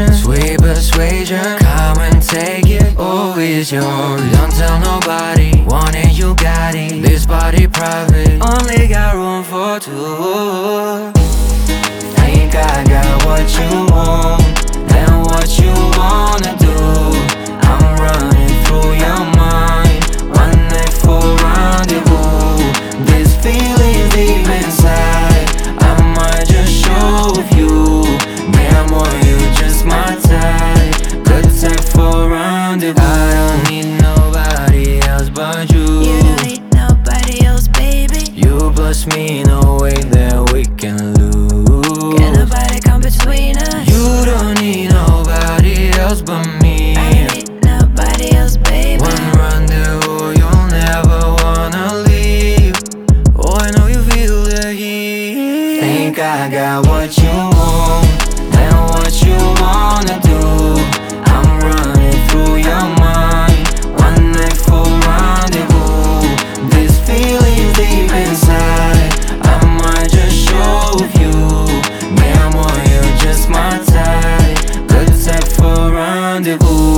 Sweet persuasion, come and take it. Oh, it's yours, don't tell nobody. Want it, you got it. This party private, only got room for two. Think I got what you want and what you wanna do. I'm running through your mind, one night for rendezvous. This feeling deep inside, I might just show you. Damn boy, you just my type, good type for rendezvous. I don't need nobody else but you. You don't need nobody else, baby. You plus me in a way that we can lose. Can't nobody come between us. You don't need nobody else but me. I don't need nobody else, baby. One rendezvous, you'll never wanna leave. Oh, I know you feel the heat. Think I got what you want and what you wanna do. I'm running through your mind, one night for rendezvous. This feeling deep inside, I might just show you. Damn boy, you're just my type, good type for rendezvous.